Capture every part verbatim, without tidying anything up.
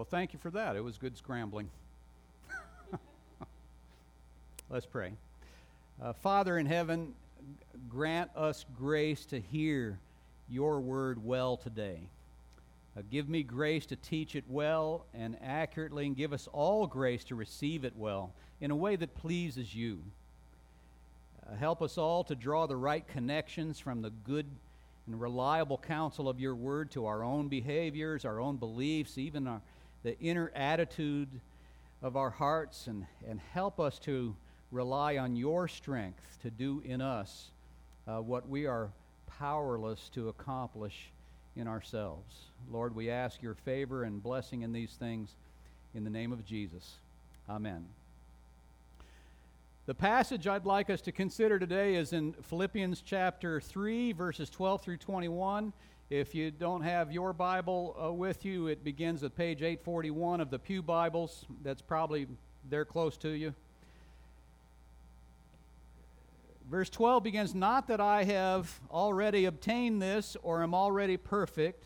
Well, thank you for that. It was good scrambling. Let's pray. Uh, Father in heaven, grant us grace to hear your word well today. Uh, give me grace to teach it well and accurately, and give us all grace to receive it well in a way that pleases you. Uh, help us all to draw the right connections from the good and reliable counsel of your word to our own behaviors, our own beliefs, even our, the inner attitude of our hearts, and, and help us to rely on your strength to do in us uh, what we are powerless to accomplish in ourselves. Lord, we ask your favor and blessing in these things in the name of Jesus. Amen. The passage I'd like us to consider today is in Philippians chapter three, verses twelve through twenty-one. If you don't have your Bible uh, with you, it begins at page eight forty-one of the Pew Bibles. That's probably there close to you. Verse twelve begins, "Not that I have already obtained this or am already perfect,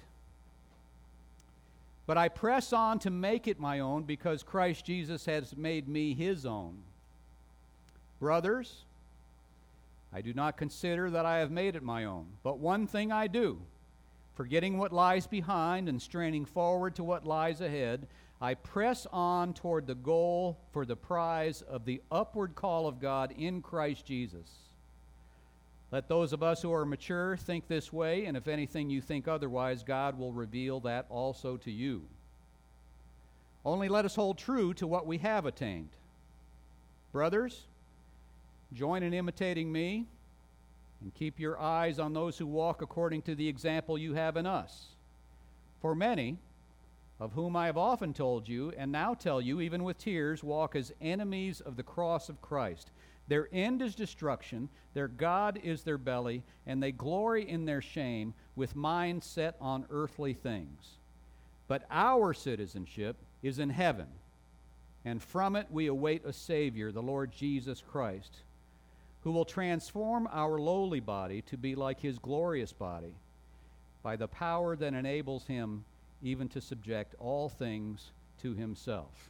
but I press on to make it my own because Christ Jesus has made me his own. Brothers, I do not consider that I have made it my own, but one thing I do, forgetting what lies behind and straining forward to what lies ahead, I press on toward the goal for the prize of the upward call of God in Christ Jesus. Let those of us who are mature think this way, and if anything you think otherwise, God will reveal that also to you. Only let us hold true to what we have attained. Brothers, join in imitating me, and keep your eyes on those who walk according to the example you have in us. For many, of whom I have often told you, and now tell you, even with tears, walk as enemies of the cross of Christ. Their end is destruction, their God is their belly, and they glory in their shame, with minds set on earthly things. But our citizenship is in heaven, and from it we await a Savior, the Lord Jesus Christ, who will transform our lowly body to be like his glorious body, by the power that enables him even to subject all things to himself."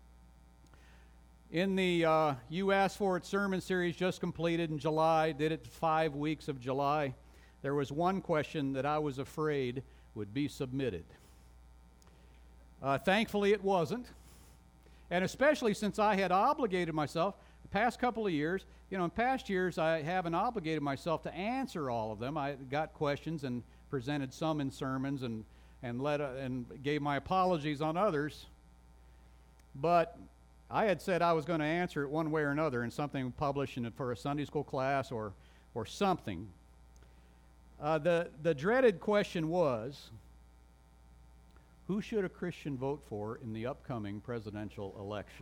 In the uh, You Asked For It sermon series just completed in July, did it five weeks of July, there was one question that I was afraid would be submitted. Uh, thankfully it wasn't, and especially since I had obligated myself the past couple of years, you know, in past years I haven't obligated myself to answer all of them. I got questions and presented some in sermons and, and, let, uh, and gave my apologies on others, but I had said I was going to answer it one way or another in something published in, for a Sunday school class or, or something. Uh, the, the dreaded question was, who should a Christian vote for in the upcoming presidential election?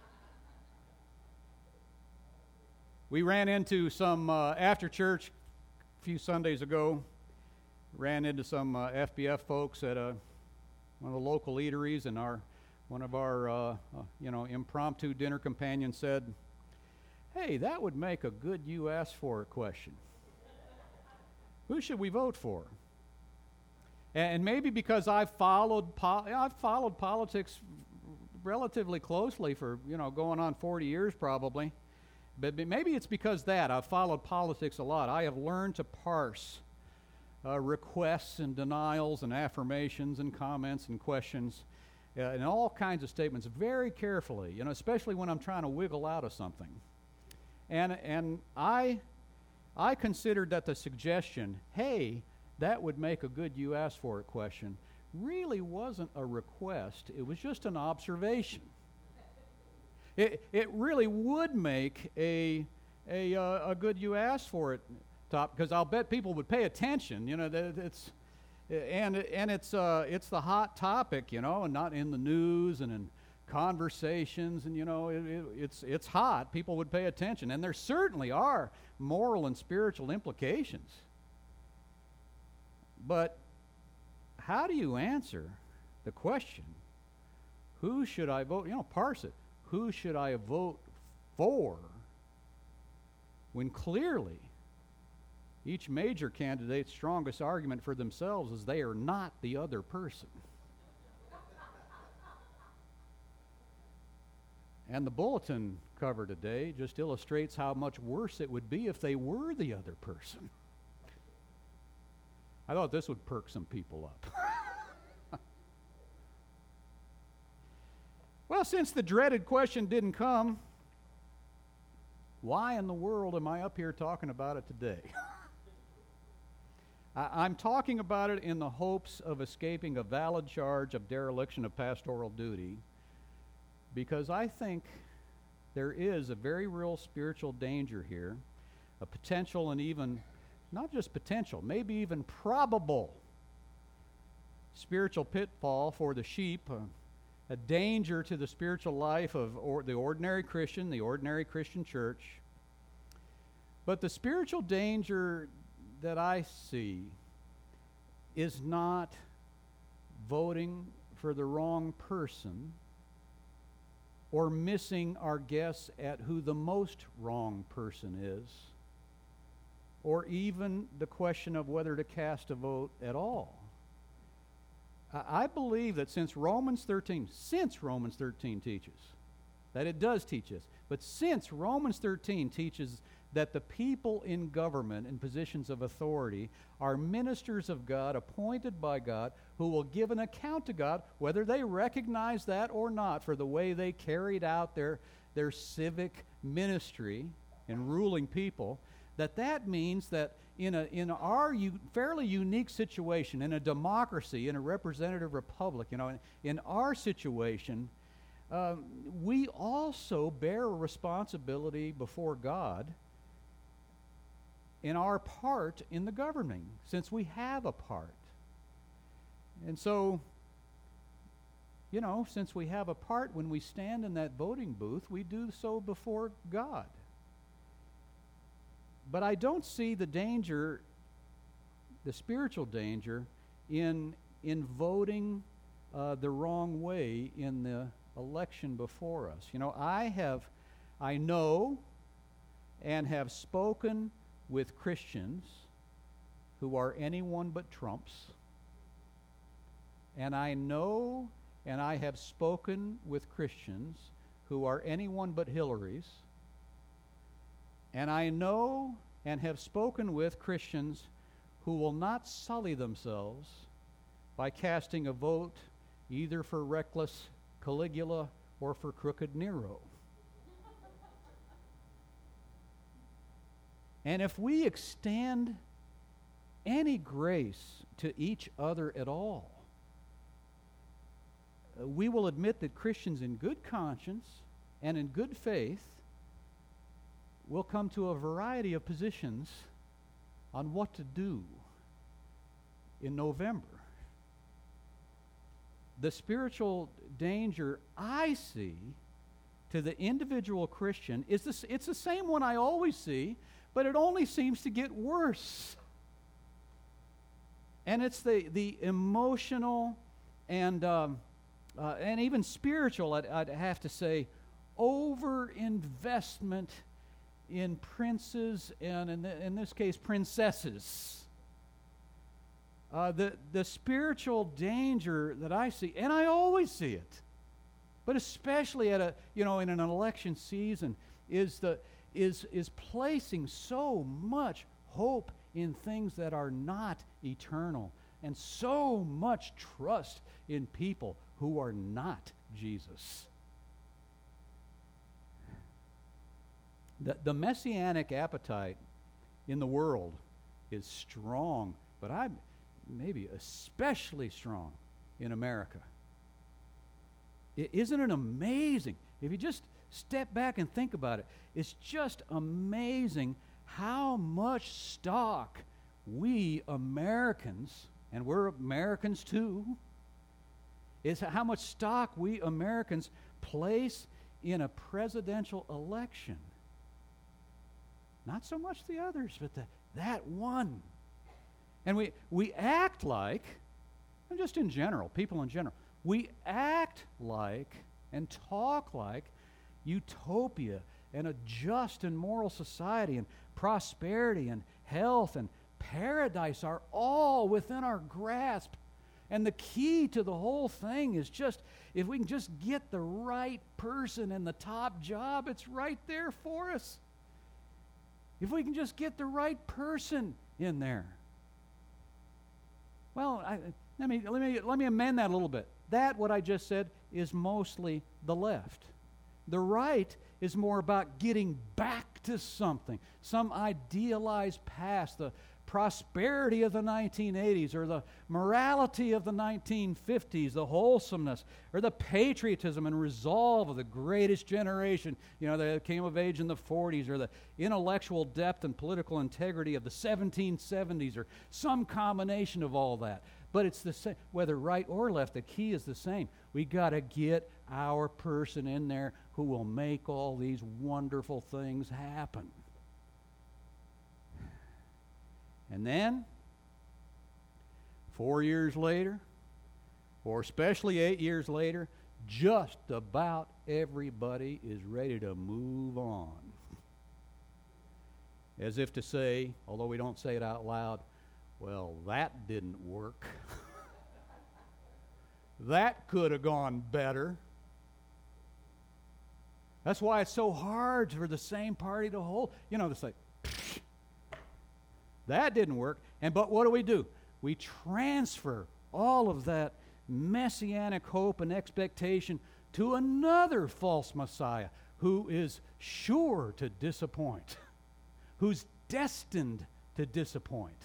We ran into some, uh, after church a few Sundays ago, ran into some uh, F B F folks at a, one of the local eateries, and our One of our, uh, uh, you know, impromptu dinner companions said, "Hey, that would make a good you asked for it question. Who should we vote for?" And maybe because I've followed, po- I've followed politics relatively closely for, you know, going on forty years probably, but maybe it's because that I've followed politics a lot. I have learned to parse uh, requests and denials and affirmations and comments and questions Uh, and all kinds of statements very carefully, you know, especially when I'm trying to wiggle out of something. And and I I considered that the suggestion, hey, that would make a good you asked for it question, really wasn't a request. It was just an observation. It it really would make a a uh, a good you asked for it top, because I'll bet people would pay attention. You know, that it's. And and it's uh it's the hot topic, you know, and not in the news and in conversations, and you know it, it, it's it's hot. People would pay attention, and there certainly are moral and spiritual implications. But how do you answer the question? Who should I vote? You know, parse it. Who should I vote for? When clearly, each major candidate's strongest argument for themselves is they are not the other person. And the bulletin cover today just illustrates how much worse it would be if they were the other person. I thought this would perk some people up. Well, since the dreaded question didn't come, why in the world am I up here talking about it today? I, I'm talking about it in the hopes of escaping a valid charge of dereliction of pastoral duty, because I think there is a very real spiritual danger here, a potential and even, not just potential, maybe even probable spiritual pitfall for the sheep, uh, a danger to the spiritual life of or, the ordinary Christian, the ordinary Christian church. But the spiritual danger that I see is not voting for the wrong person or missing our guess at who the most wrong person is, or even the question of whether to cast a vote at all. I believe that since Romans thirteen, since Romans thirteen teaches, that it does teach us, but since Romans thirteen teaches that the people in government and positions of authority are ministers of God, appointed by God, who will give an account to God, whether they recognize that or not, for the way they carried out their, their civic ministry in ruling people, that that means that in a in our u- fairly unique situation, in a democracy, in a representative republic, you know, in, in our situation, um, we also bear a responsibility before God in our part in the governing, since we have a part. And so, you know, since we have a part, when we stand in that voting booth, we do so before God. But I don't see the danger, the spiritual danger, in in voting uh, the wrong way in the election before us. You know, I have, I know, and have spoken with Christians who are anyone but Trumps, and I know, and I have spoken with Christians who are anyone but Hillary's. And I know and have spoken with Christians who will not sully themselves by casting a vote either for reckless Caligula or for crooked Nero. And if we extend any grace to each other at all, uh, we will admit that Christians in good conscience and in good faith will come to a variety of positions on what to do in November. The spiritual danger I see to the individual Christian is this, it's the same one I always see, but it only seems to get worse. And it's the, the emotional and um, uh, and even spiritual, I'd, I'd have to say, over-investment in princes and, in, the, in this case, princesses. Uh, the, the spiritual danger that I see, and I always see it, but especially at a, you know, in an election season, is the is is placing so much hope in things that are not eternal, and so much trust in people who are not Jesus. The, the messianic appetite in the world is strong, but I'm maybe especially strong in America. I, isn't it amazing? If you just step back and think about it, it's just amazing how much stock we Americans, and we're Americans too, is how much stock we Americans place in a presidential election. Not so much the others, but the, that one. And we, we act like, and just in general, people in general, we act like and talk like utopia and a just and moral society and prosperity and health and paradise are all within our grasp. And the key to the whole thing is just, if we can just get the right person in the top job, it's right there for us. If we can just get the right person in there. Well, I, let me, let me, let me amend that a little bit. That, what I just said, is mostly the left. The right is more about getting back to something, some idealized past, the prosperity of the nineteen eighties, or the morality of the nineteen fifties, the wholesomeness, or the patriotism and resolve of the greatest generation, you know, that came of age in the forties, or the intellectual depth and political integrity of the seventeen seventies, or some combination of all that. But it's the same, whether right or left, the key is the same. We got to get our person in there who will make all these wonderful things happen. And then, four years later, or especially eight years later, just about everybody is ready to move on. As if to say, although we don't say it out loud, well, that didn't work. That could have gone better. That's why it's so hard for the same party to hold. You know, it's like, that didn't work. And but what do we do? We transfer all of that messianic hope and expectation to another false Messiah who is sure to disappoint, who's destined to disappoint.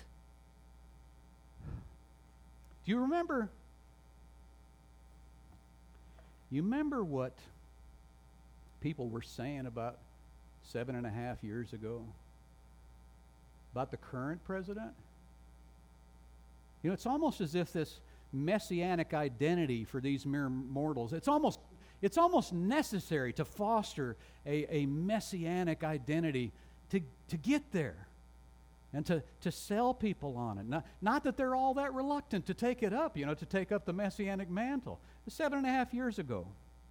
Do you remember? You remember what people were saying about seven and a half years ago about the current president? You know, it's almost as if this messianic identity for these mere mortals, it's almost it's almost necessary to foster a, a messianic identity to, to get there and to, to sell people on it. Not, not that they're all that reluctant to take it up, you know, to take up the messianic mantle. Seven and a half years ago.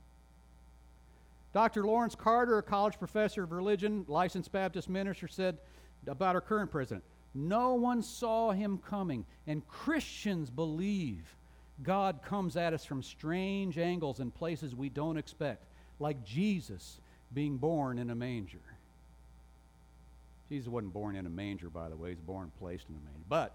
Doctor Lawrence Carter, a college professor of religion, licensed Baptist minister, said about our current president, no one saw him coming, and Christians believe God comes at us from strange angles and places we don't expect, like Jesus being born in a manger. Jesus wasn't born in a manger, by the way. He was born placed in a manger. But,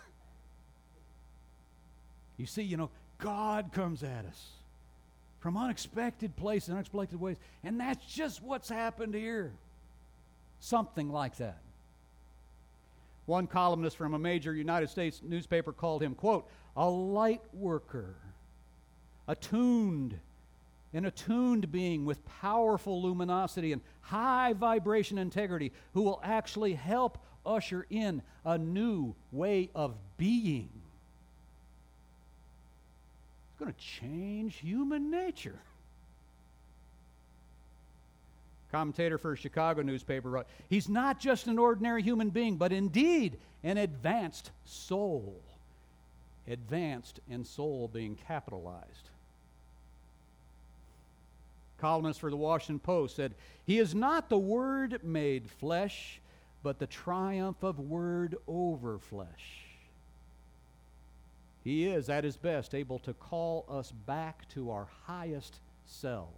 you see, you know, God comes at us from unexpected places, unexpected ways. And that's just what's happened here. Something like that. One columnist from a major United States newspaper called him, quote, a light worker, attuned, an attuned being with powerful luminosity and high vibration integrity who will actually help usher in a new way of being. It's going to change human nature. Commentator for a Chicago newspaper wrote, he's not just an ordinary human being, but indeed an advanced soul. Advanced and soul being capitalized. Columnist for the Washington Post said, he is not the Word made flesh, but the triumph of Word over flesh. He is, at his best, able to call us back to our highest selves.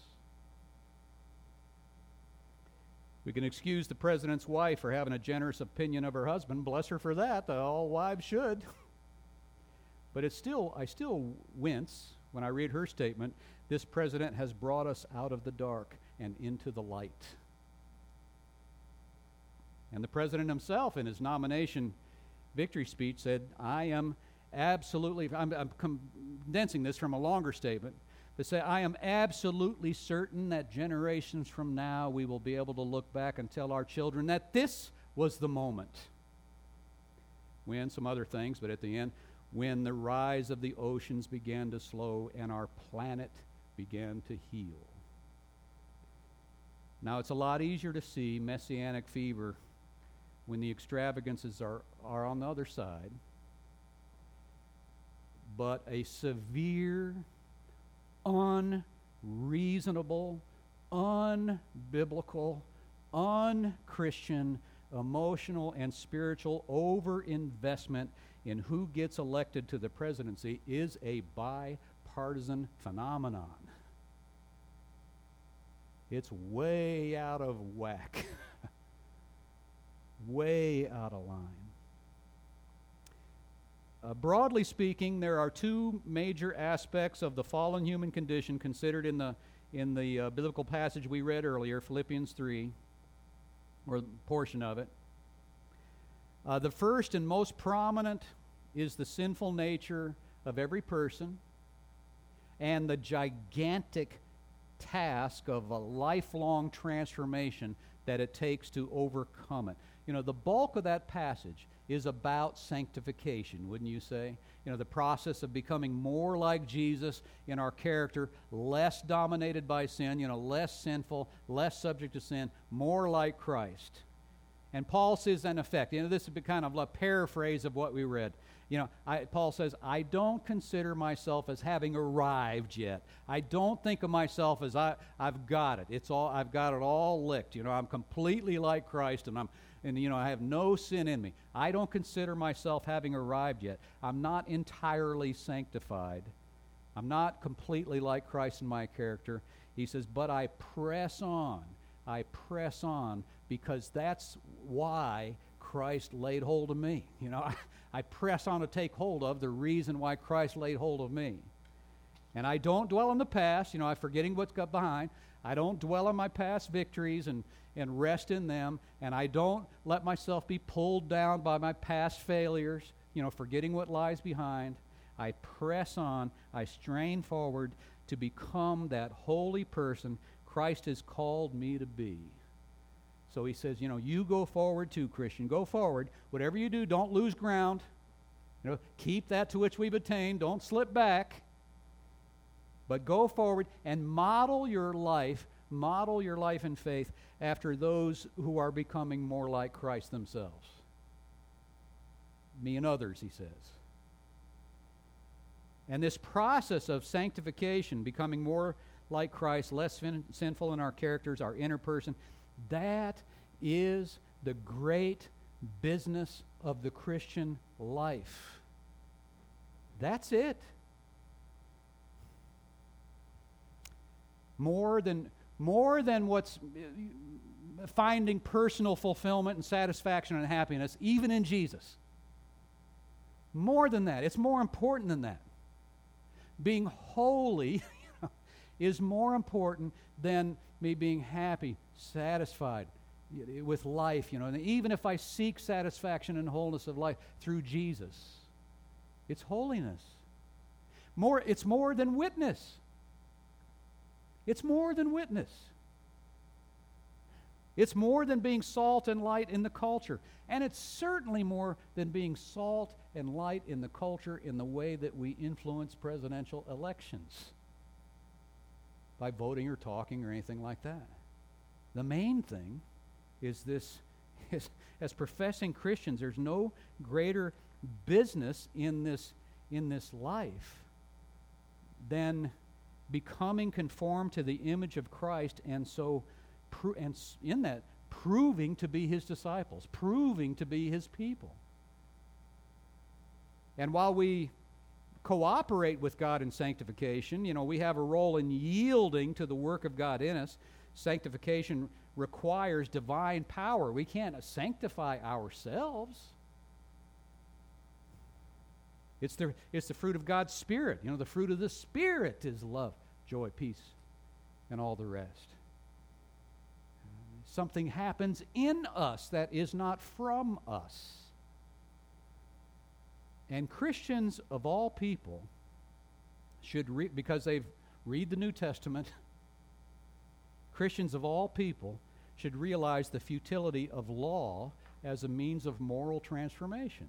We can excuse the president's wife for having a generous opinion of her husband. Bless her for that. All wives should. But it's still, I still wince when I read her statement. This president has brought us out of the dark and into the light. And the president himself, in his nomination victory speech, said, I am absolutely, I'm, I'm condensing this from a longer statement, but say, I am absolutely certain that generations from now we will be able to look back and tell our children that this was the moment. When, some other things, but at the end, when the rise of the oceans began to slow and our planet began to heal. Now, it's a lot easier to see messianic fever when the extravagances are, are on the other side. But a severe, unreasonable, unbiblical, unchristian emotional and spiritual overinvestment in who gets elected to the presidency is a bipartisan phenomenon. It's way out of whack. Way out of line. Uh, broadly speaking, there are two major aspects of the fallen human condition considered in the in the uh, biblical passage we read earlier, Philippians three, or a portion of it. Uh, the first and most prominent is the sinful nature of every person and the gigantic task of a lifelong transformation that it takes to overcome it. You know, the bulk of that passage is about sanctification, wouldn't you say? You know, the process of becoming more like Jesus in our character, less dominated by sin, you know, less sinful, less subject to sin, more like Christ. And Paul says, in effect, you know, this would be kind of a paraphrase of what we read. You know, I, Paul says, I don't consider myself as having arrived yet. I don't think of myself as I, I've got it. It's all I've got it all licked. You know, I'm completely like Christ, and I'm, and you know, I have no sin in me. I don't consider myself having arrived yet. I'm not entirely sanctified. I'm not completely like Christ in my character. He says, but I press on. I press on because that's why Christ laid hold of me. You know, I, I press on to take hold of the reason why Christ laid hold of me. And I don't dwell on the past. You know, I'm forgetting what's got behind. I don't dwell on my past victories and, and rest in them. And I don't let myself be pulled down by my past failures, you know, forgetting what lies behind. I press on. I strain forward to become that holy person Christ has called me to be. So he says, you know, you go forward too, Christian. Go forward. Whatever you do, don't lose ground. You know, keep that to which we've attained. Don't slip back. But go forward and model your life, model your life in faith after those who are becoming more like Christ themselves. Me and others, he says. And this process of sanctification, becoming more like Christ, less fin- sinful in our characters, our inner person, that is the great business of the Christian life. That's it. More than, more than what's finding personal fulfillment and satisfaction and happiness, even in Jesus. More than that. It's more important than that. Being holy is more important than me being happy, satisfied with life, you know. And even if I seek satisfaction and wholeness of life through Jesus, it's holiness. More, it's more than witness. It's more than witness. It's more than being salt and light in the culture. And it's certainly more than being salt and light in the culture in the way that we influence presidential elections by voting or talking or anything like that. The main thing is this, is, as professing Christians, there's no greater business in this, in this life than becoming conformed to the image of Christ, and so pro- and in that proving to be his disciples, proving to be his people. And while we cooperate with God in sanctification, you know, we have a role in yielding to the work of God in us. Sanctification requires divine power. We can't sanctify ourselves. It's the, it's the fruit of God's Spirit. You know, the fruit of the Spirit is love, joy, peace, and all the rest. Something happens in us that is not from us. And Christians of all people should, re- because they've read the New Testament, Christians of all people should realize the futility of law as a means of moral transformation.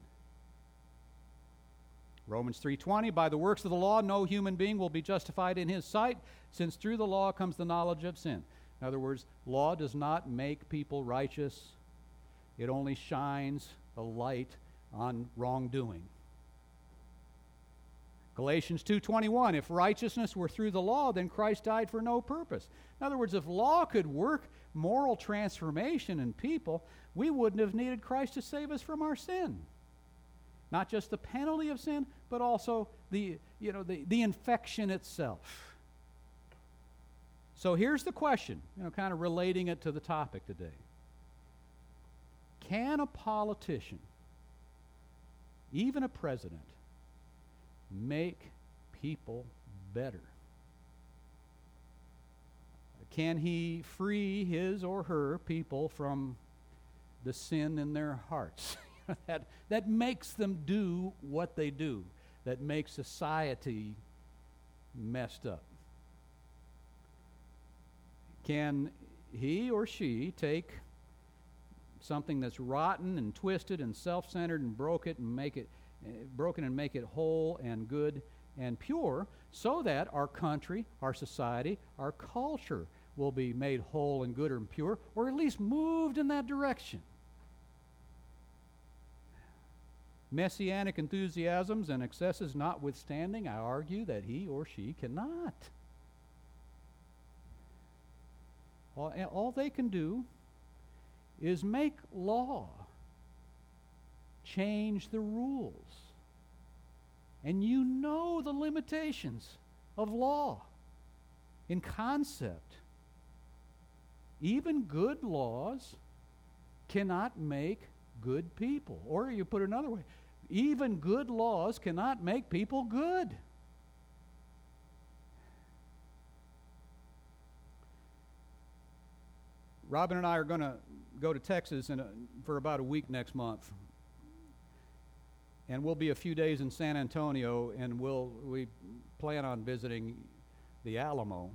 Romans three twenty, by the works of the law, no human being will be justified in his sight, since through the law comes the knowledge of sin. In other words, law does not make people righteous. It only shines a light on wrongdoing. Galatians two twenty-one, if righteousness were through the law, then Christ died for no purpose. In other words, if law could work moral transformation in people, we wouldn't have needed Christ to save us from our sin. Not just the penalty of sin, but also the, you know, the, the infection itself. So here's the question, you know, kind of relating it to the topic today. Can a politician, even a president, make people better? Can he free his or her people from the sin in their hearts that, that makes them do what they do, that makes society messed up? Can he or she take something that's rotten and twisted and self-centered and broke it and make it uh, broken and make it whole and good and pure, so that our country, our society, our culture will be made whole and good and pure, or at least moved in that direction? Messianic enthusiasms and excesses notwithstanding, I argue that he or she cannot. All, all they can do is make law, change the rules. And you know the limitations of law in concept. Even good laws cannot make good people. Or you put it another way, even good laws cannot make people good. Robin and I are going to go to Texas in a, for about a week next month. And we'll be a few days in San Antonio, and we'll we plan on visiting the Alamo.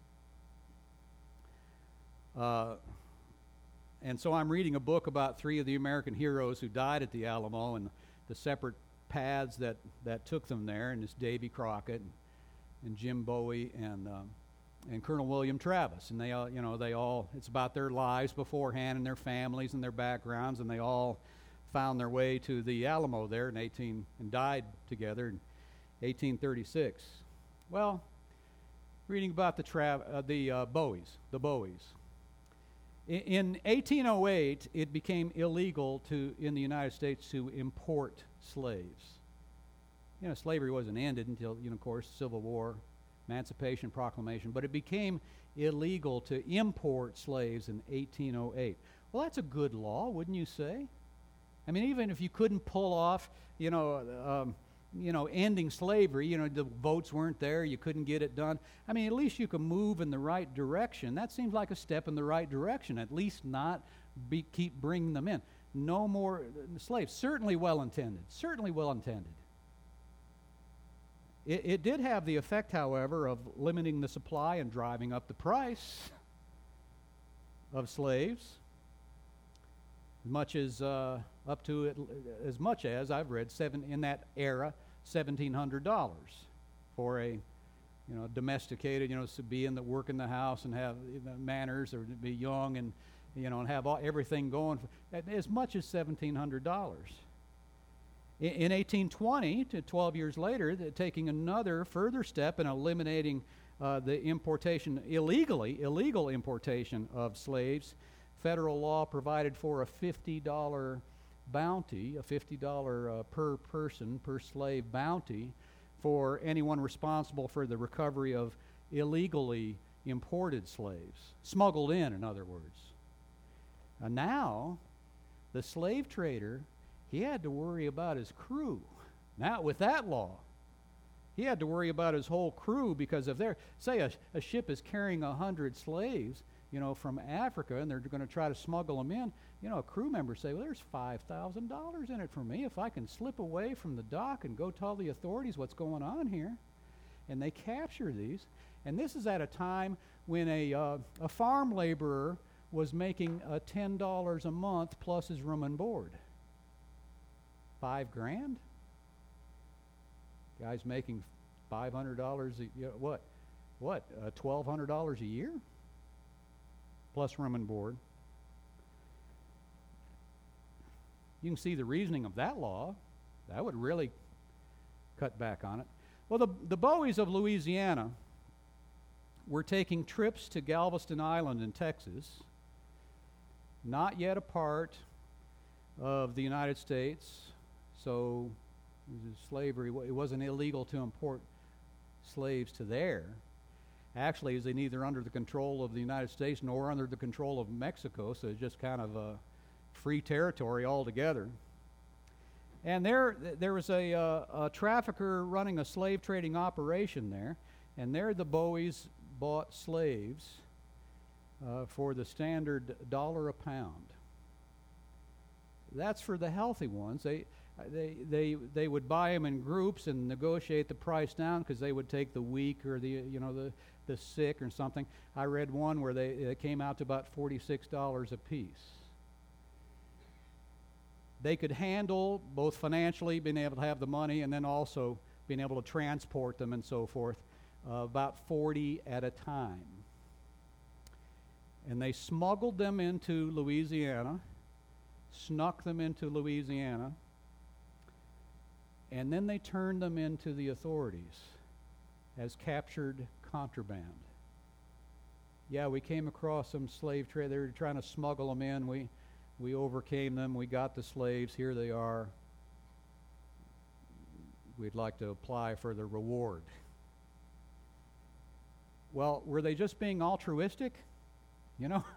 Uh, and so I'm reading a book about three of the American heroes who died at the Alamo and the separate paths that, that took them there, and it's Davy Crockett and, and Jim Bowie and um, and Colonel William Travis. And they all, you know, they all, it's about their lives beforehand and their families and their backgrounds, and they all found their way to the Alamo there in eighteen and died together in eighteen thirty-six. Well, reading about the Tra- uh, the uh, Bowies, the Bowies. In, in eighteen oh eight, it became illegal to in the United States to import slaves. You know, slavery wasn't ended until, you know, of course, Civil War, Emancipation Proclamation, but it became illegal to import slaves in eighteen oh eight. Well, that's a good law, wouldn't you say? I mean, even if you couldn't pull off, you know, um, you know, ending slavery, you know, the votes weren't there, you couldn't get it done. I mean, at least you can move in the right direction. That seems like a step in the right direction. At least not be, keep bringing them in. No more uh, slaves. Certainly well intended. Certainly well intended. It, it did have the effect, however, of limiting the supply and driving up the price of slaves. As much as uh, up to it, as much as I've read seven in that era, seventeen hundred dollars for a, you know, domesticated, you know, to be in the work in the house and have you know, manners, or to be young and, you know, and have all, everything going. For, as much as seventeen hundred dollars. In, in eighteen twenty, to twelve years later, the, taking another further step in eliminating uh, the importation illegally, illegal importation of slaves. Federal law provided for a fifty dollar bounty, a fifty dollar uh, per person, per slave bounty for anyone responsible for the recovery of illegally imported slaves, smuggled in, in other words. And now, the slave trader, he had to worry about his crew. Now, with that law, he had to worry about his whole crew, because if they're, say a, a ship is carrying a hundred slaves, you know, from Africa, and they're going to try to smuggle them in, you know, a crew member say, well, there's five thousand dollars in it for me if I can slip away from the dock and go tell the authorities what's going on here. And they capture these. And this is at a time when a, uh, a farm laborer was making uh, ten dollars a month plus his room and board. Five grand? Guy's making five hundred dollars, a, you know, what? What, uh, twelve hundred dollars a year? Plus room and board. You can see the reasoning of that law. That would really cut back on it. Well, the, the Bowies of Louisiana were taking trips to Galveston Island in Texas, not yet a part of the United States, so slavery, it wasn't illegal to import slaves to there. Actually, it was neither under the control of the United States nor under the control of Mexico, so it's just kind of a free territory altogether. And there, there was a, uh, a trafficker running a slave trading operation there, and there the Bowies bought slaves uh, for the standard dollar a pound. That's for the healthy ones. They, they, they, they would buy them in groups and negotiate the price down because they would take the weak or the, you know, the, the sick or something. I read one where they, they came out to about forty-six dollars a piece. They could handle both financially, being able to have the money, and then also being able to transport them and so forth, uh, about forty at a time. And they smuggled them into Louisiana, snuck them into Louisiana, and then they turned them into the authorities as captured contraband. Yeah, we came across some slave trade. They were trying to smuggle them in. We we overcame them. We got the slaves. Here they are. We'd like to apply for the reward. Well, were they just being altruistic? You know?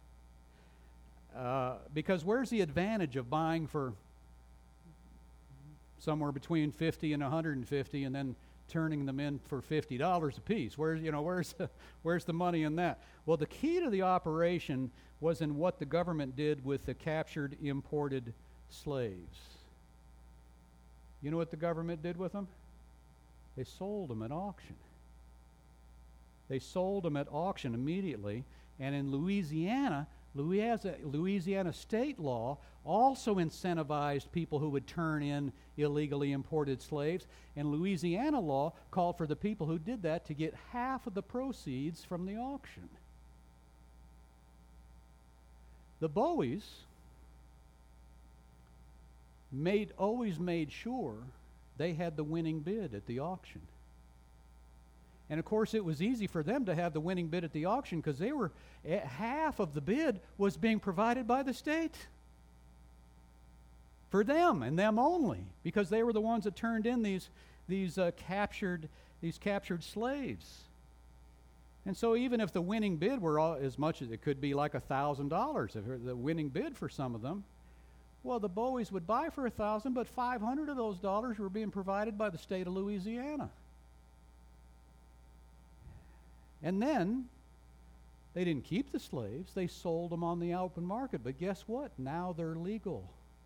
uh, because where's the advantage of buying for somewhere between fifty and one hundred fifty and then turning them in for fifty dollars a piece? Where's, you know, where's, where's the money in that? Well, the key to the operation was in what the government did with the captured imported slaves. You know what the government did with them? They sold them at auction. They sold them at auction immediately, and in Louisiana, Louisiana, Louisiana state law also incentivized people who would turn in illegally imported slaves, and Louisiana law called for the people who did that to get half of the proceeds from the auction. The Bowies made always made sure they had the winning bid at the auction. And of course, it was easy for them to have the winning bid at the auction because they were half of the bid was being provided by the state for them and them only, because they were the ones that turned in these these uh, captured these captured slaves. And so, even if the winning bid were all, as much as it could be, like a thousand dollars, the winning bid for some of them, well, the Bowies would buy for a thousand, but five hundred of those dollars were being provided by the state of Louisiana. And then, they didn't keep the slaves. They sold them on the open market. But guess what? Now they're legal.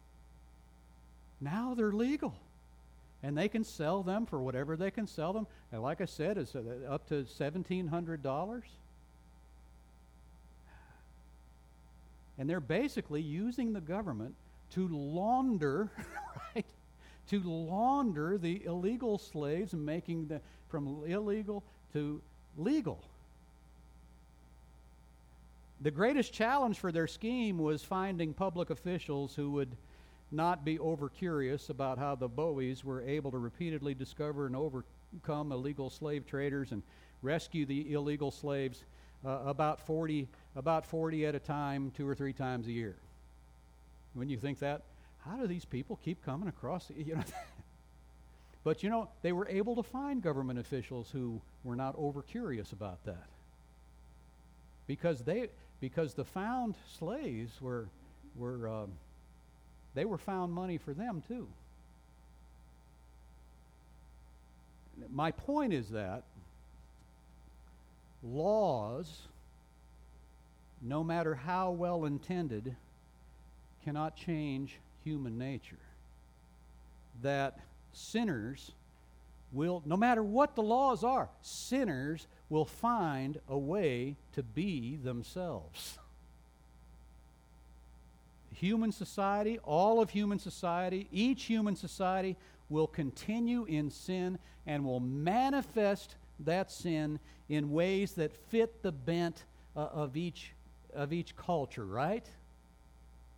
Now they're legal. And they can sell them for whatever they can sell them. And like I said, it's up to seventeen hundred dollars. And they're basically using the government to launder, right? To launder the illegal slaves and making them from illegal to legal. The greatest challenge for their scheme was finding public officials who would not be over curious about how the Bowies were able to repeatedly discover and overcome illegal slave traders and rescue the illegal slaves uh, about forty about forty at a time, two or three times a year. When you think that, how do these people keep coming across? You know. But you know, they were able to find government officials who were not over curious about that, because they because the found slaves were were um, they were found money for them too. My point is that laws, no matter how well intended, cannot change human nature. That sinners will, no matter what the laws are, sinners will find a way to be themselves. Human society, all of human society, each human society will continue in sin and will manifest that sin in ways that fit the bent uh, of each of each culture, right?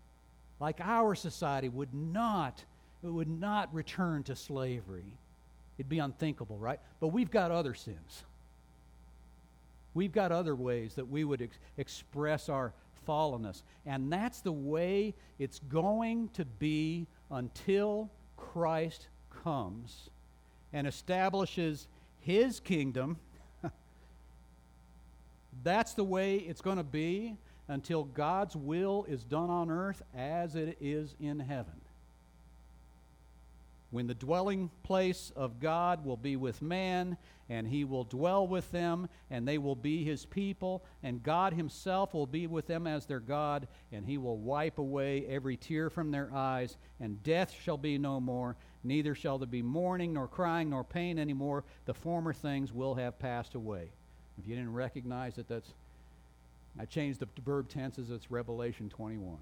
Like our society would not it would not return to slavery. It'd be unthinkable, right? But we've got other sins. We've got other ways that we would ex- express our fallenness. And that's the way it's going to be until Christ comes and establishes His kingdom. That's the way it's going to be until God's will is done on earth as it is in heaven. When the dwelling place of God will be with man, and He will dwell with them, and they will be His people, and God Himself will be with them as their God, and He will wipe away every tear from their eyes, and death shall be no more, neither shall there be mourning, nor crying, nor pain anymore. The former things will have passed away. If you didn't recognize it, that's, I changed the verb tenses, it's Revelation twenty-one.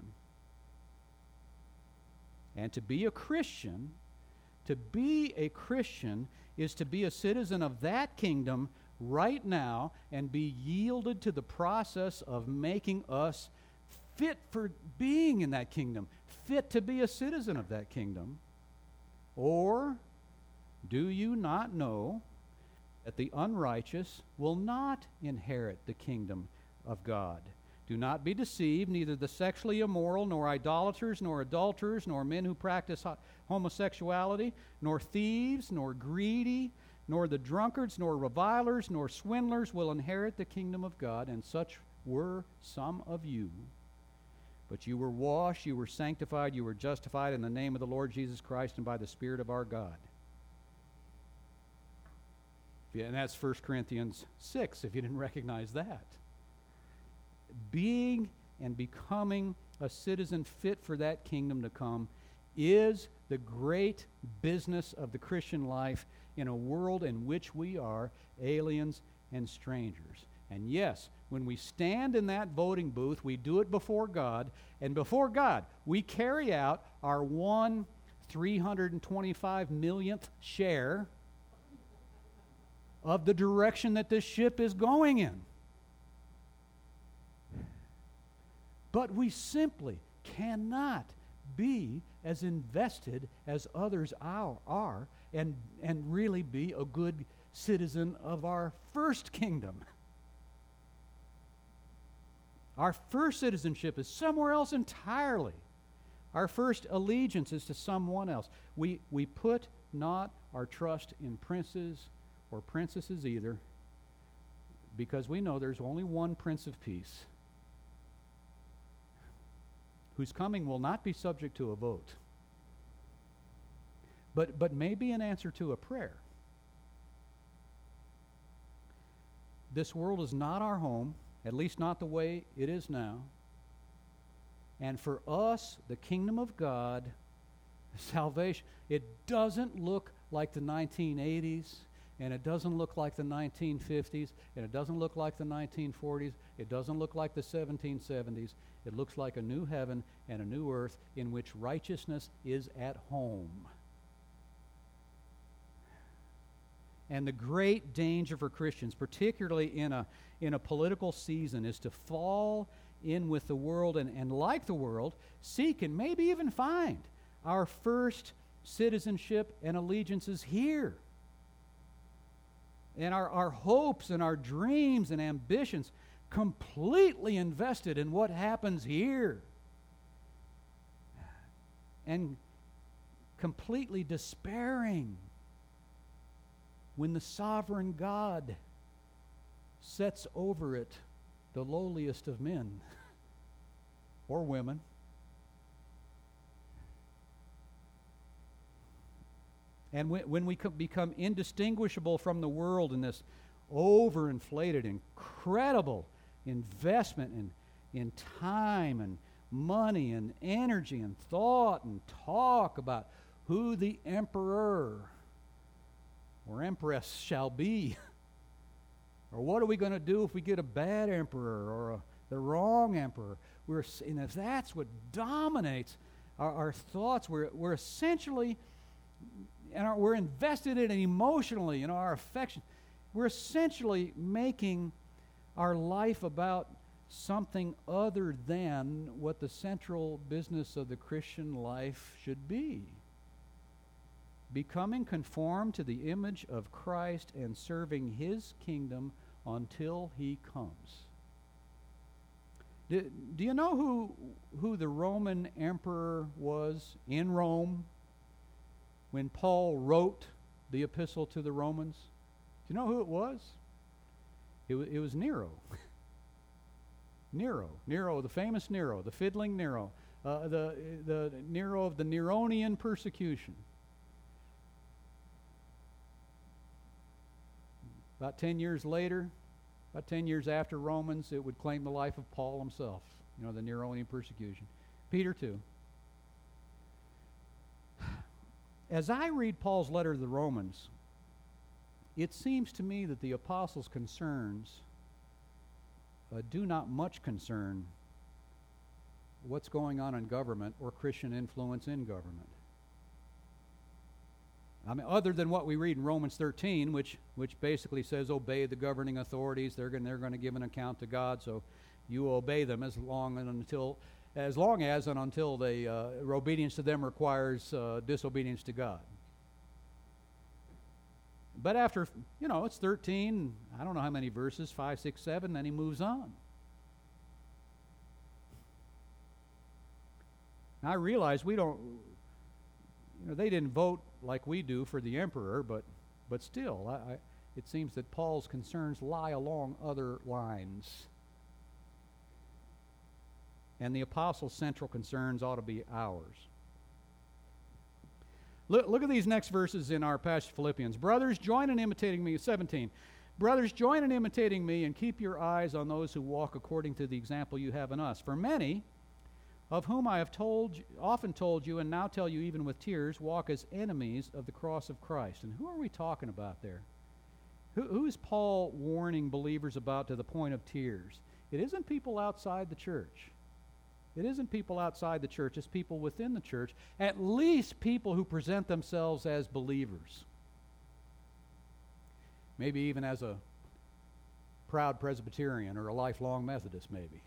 And to be a Christian, to be a Christian is to be a citizen of that kingdom right now and be yielded to the process of making us fit for being in that kingdom, fit to be a citizen of that kingdom. Or do you not know that the unrighteous will not inherit the kingdom of God? Do not be deceived, neither the sexually immoral, nor idolaters, nor adulterers, nor men who practice ho- homosexuality, nor thieves, nor greedy, nor the drunkards, nor revilers, nor swindlers will inherit the kingdom of God, and such were some of you. But you were washed, you were sanctified, you were justified in the name of the Lord Jesus Christ and by the Spirit of our God. Yeah, and that's First Corinthians six, if you didn't recognize that. Being and becoming a citizen fit for that kingdom to come is the great business of the Christian life in a world in which we are aliens and strangers. And yes, when we stand in that voting booth, we do it before God, and before God, we carry out our one three hundred twenty-five millionth share of the direction that this ship is going in. But we simply cannot be as invested as others are, are and, and really be a good citizen of our first kingdom. Our first citizenship is somewhere else entirely. Our first allegiance is to someone else. We, we put not our trust in princes or princesses either, because we know there's only one Prince of Peace, whose coming will not be subject to a vote, but, but may be an answer to a prayer. This world is not our home, at least not the way it is now. And for us, the kingdom of God, salvation, it doesn't look like the nineteen eighties, and it doesn't look like the nineteen fifties, and it doesn't look like the nineteen forties, it doesn't look like the seventeen seventies. It looks like a new heaven and a new earth in which righteousness is at home. And the great danger for Christians, particularly in a, in a political season, is to fall in with the world and, and, like the world, seek and maybe even find our first citizenship and allegiances here. And our, our hopes and our dreams and ambitions completely invested in what happens here. And completely despairing when the sovereign God sets over it the lowliest of men or women. And when, when we become indistinguishable from the world in this overinflated, incredible investment in, in time and money and energy and thought and talk about who the emperor or empress shall be, or what are we going to do if we get a bad emperor or a, the wrong emperor. We're, and if that's what dominates our, our thoughts, we're, we're essentially, and our, we're invested in it emotionally, in our affection. We're essentially making our life about something other than what the central business of the Christian life should be. becoming conformed to the image of Christ and serving his kingdom until he comes. Do, do you know who, who the Roman emperor was in Rome when Paul wrote the epistle to the Romans? Do you know who it was? It, w- it was Nero. Nero. Nero, the famous Nero, the fiddling Nero. Uh, the, the Nero of the Neronian persecution. About ten years later, about ten years after Romans, it would claim the life of Paul himself. You know, the Neronian persecution. Peter too. As I read Paul's letter to the Romans, it seems to me that the apostles' concerns uh, do not much concern what's going on in government or Christian influence in government. I mean, other than what we read in Romans thirteen, which which basically says, obey the governing authorities. They're going they're going to give an account to God, so you obey them as long and until as long as and until they uh, obedience to them requires uh, disobedience to God. But after, you know, it's thirteen, I don't know how many verses, five, six, seven, then he moves on. Now, I realize we don't, you know, they didn't vote like we do for the emperor, but but still, I, I, it seems that Paul's concerns lie along other lines. And the apostles' central concerns ought to be ours. Look, look at these next verses in our passage, Philippians. Brothers, join in imitating me, seventeen. Brothers, join in imitating me and keep your eyes on those who walk according to the example you have in us. For many, of whom I have told, often told you and now tell you even with tears, walk as enemies of the cross of Christ. And who are we talking about there? Who, who is Paul warning believers about to the point of tears? It isn't people outside the church. It isn't people outside the church. It's people within the church, at least people who present themselves as believers. Maybe even as a proud Presbyterian or a lifelong Methodist, maybe.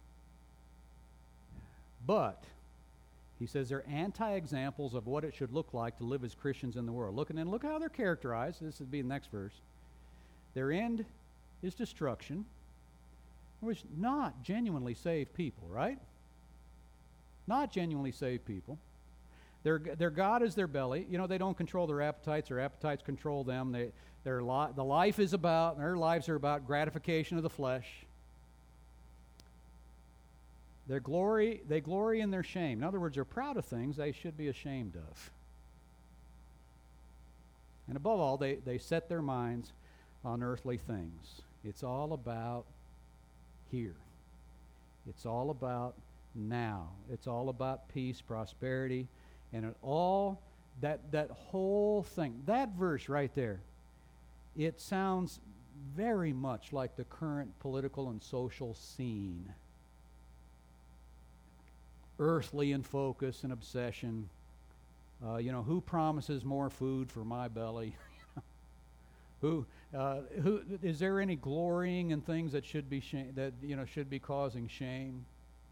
But he says they're anti-examples of what it should look like to live as Christians in the world. Look, and then look how they're characterized. This would be the next verse. Their end is destruction, which not genuinely saved people, right? Not genuinely saved people. Their their God is their belly. You know, they don't control their appetites. Their appetites control them. They their li- the life is about, their lives are about gratification of the flesh. Their glory, they glory in their shame. In other words, they're proud of things they should be ashamed of. And above all, they, they set their minds on earthly things. It's all about here. It's all about now. It's all about peace, prosperity, and it all, that, that whole thing, that verse right there, it sounds very much like the current political and social scene. Earthly in focus and obsession. Uh, you know, who promises more food for my belly? who, uh, who is there any glorying in things that should be shame, that you know should be causing shame?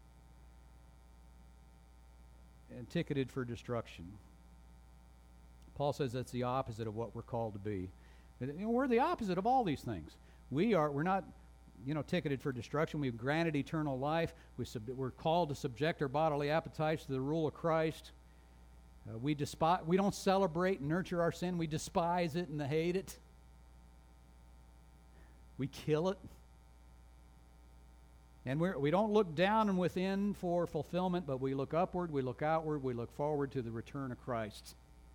And ticketed for destruction. Paul says that's the opposite of what we're called to be. And, you know, we're the opposite of all these things. We are. We're not. You know, ticketed for destruction. We've granted eternal life. We sub- we're called to subject our bodily appetites to the rule of Christ. Uh, we despise. We don't celebrate and nurture our sin. We despise it and hate it. We kill it. And we're, we don't look down and within for fulfillment, but we look upward, we look outward, we look forward to the return of Christ.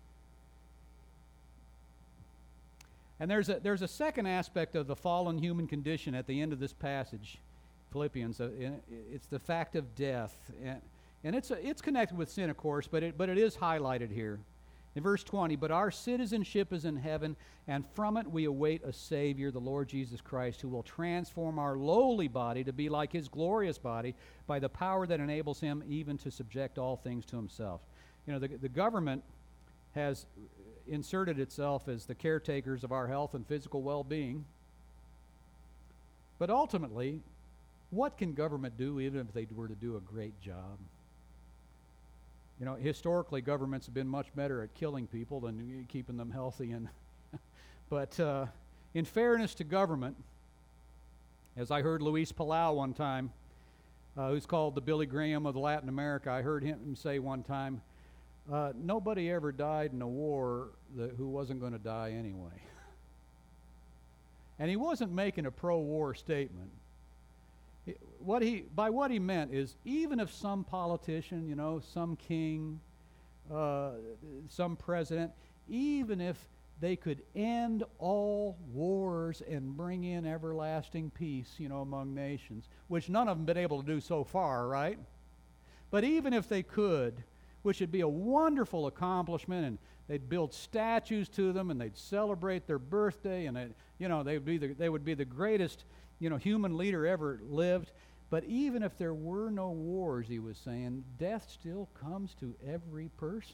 And there's a there's a second aspect of the fallen human condition at the end of this passage, Philippians. Uh, it's the fact of death, and, and it's a, it's connected with sin, of course, but it but it is highlighted here, in verse twenty. But our citizenship is in heaven, and from it we await a Savior, the Lord Jesus Christ, who will transform our lowly body to be like His glorious body by the power that enables Him even to subject all things to Himself. You know, the the government has inserted itself as the caretakers of our health and physical well-being. But ultimately, what can government do even if they were to do a great job? You know, historically, governments have been much better at killing people than keeping them healthy. And but uh, in fairness to government, as I heard Luis Palau one time, uh, who's called the Billy Graham of Latin America, I heard him say one time, uh, nobody ever died in a war that, who wasn't going to die anyway. And he wasn't making a pro-war statement. What he, by what he meant is, even if some politician, you know, some king, uh, some president, even if they could end all wars and bring in everlasting peace, you know, among nations, which none of them have been able to do so far, right? But even if they could, which would be a wonderful accomplishment, and they'd build statues to them, and they'd celebrate their birthday, and, it, you know, they'd be the, they would be the greatest, you know, human leader ever lived. But even if there were no wars, he was saying, death still comes to every person.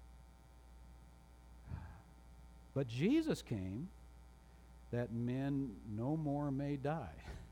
But Jesus came that men no more may die.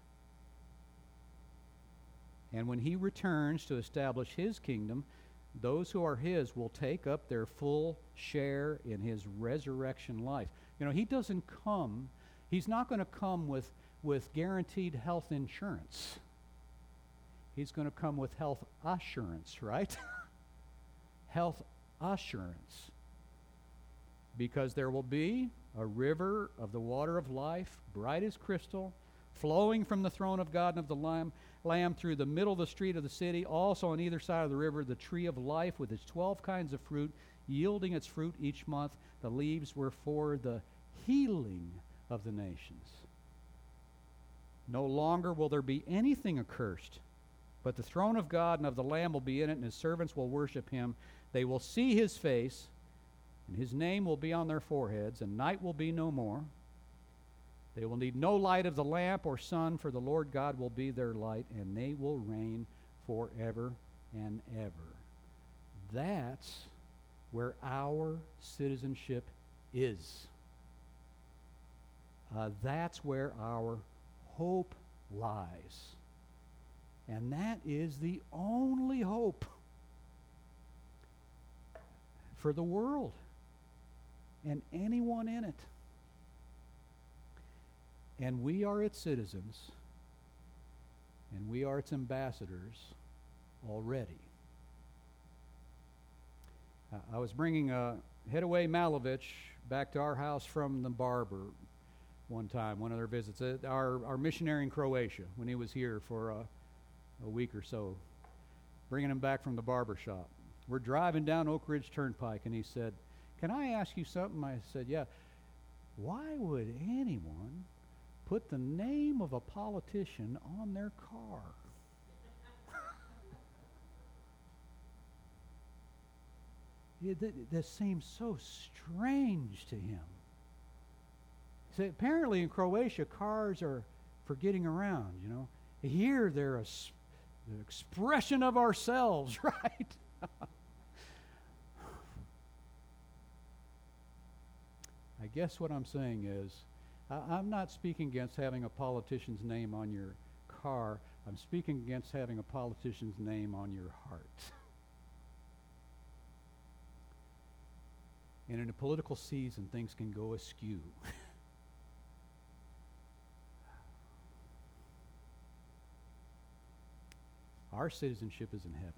And when he returns to establish his kingdom, those who are his will take up their full share in his resurrection life. You know, he doesn't come, he's not going to come with, with guaranteed health insurance. He's going to come with health assurance, right? Health assurance. Because there will be a river of the water of life, bright as crystal, flowing from the throne of God and of the Lamb, Lamb through the middle of the street of the city. Also on either side of the river, the tree of life with its twelve kinds of fruit, yielding its fruit each month. The leaves were for the healing of the nations. No longer will there be anything accursed, but the throne of God and of the Lamb will be in it, and his servants will worship him. They will see his face, and his name will be on their foreheads, and night will be no more. They will need no light of the lamp or sun, for the Lord God will be their light, and they will reign forever and ever. That's where our citizenship is. Uh, that's where our hope lies. And that is the only hope for the world and anyone in it. And we are its citizens, and we are its ambassadors already. Uh, I was bringing uh, Headaway Malovich back to our house from the barber one time, one of their visits, uh, our, our missionary in Croatia, when he was here for uh, a week or so, bringing him back from the barber shop. We're driving down Oak Ridge Turnpike, and he said, "Can I ask you something?" I said, "Yeah." "Why would anyone put the name of a politician on their car?" It, that, that seems so strange to him. So apparently in Croatia, cars are for getting around, you know. Here they're a, the expression of ourselves, right? I guess what I'm saying is, I, I'm not speaking against having a politician's name on your car. I'm speaking against having a politician's name on your heart. And in a political season, things can go askew. Our citizenship is in heaven.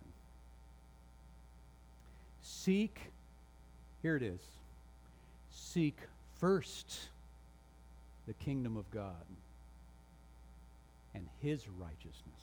Seek, here it is, seek first the kingdom of God and his righteousness.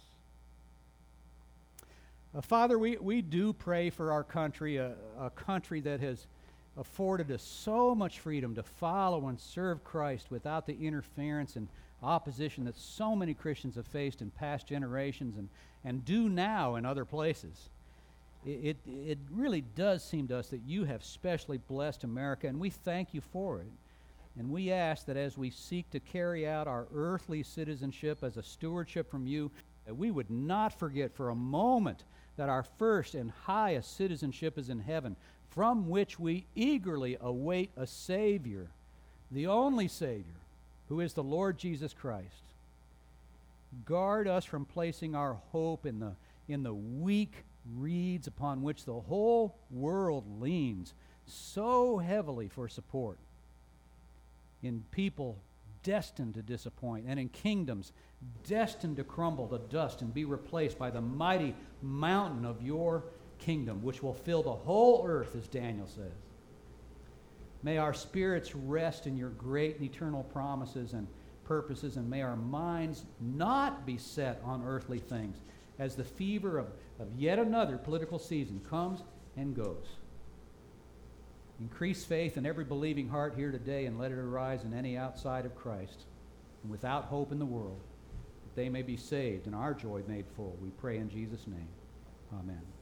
Uh, Father, we, we do pray for our country, a, a country that has afforded us so much freedom to follow and serve Christ without the interference and opposition that so many Christians have faced in past generations and, and do now in other places. It, it, it really does seem to us that you have specially blessed America, and we thank you for it. And we ask that as we seek to carry out our earthly citizenship as a stewardship from you, that we would not forget for a moment that our first and highest citizenship is in heaven, from which we eagerly await a Savior, the only Savior, who is the Lord Jesus Christ. Guard us from placing our hope in the, in the weak reeds upon which the whole world leans so heavily for support, in people destined to disappoint, and in kingdoms destined to crumble to dust and be replaced by the mighty mountain of your kingdom, which will fill the whole earth, as Daniel says. May our spirits rest in your great and eternal promises and purposes, and may our minds not be set on earthly things as the fever of, of yet another political season comes and goes. Increase faith in every believing heart here today, and let it arise in any outside of Christ and without hope in the world, that they may be saved and our joy made full. We pray in Jesus' name. Amen.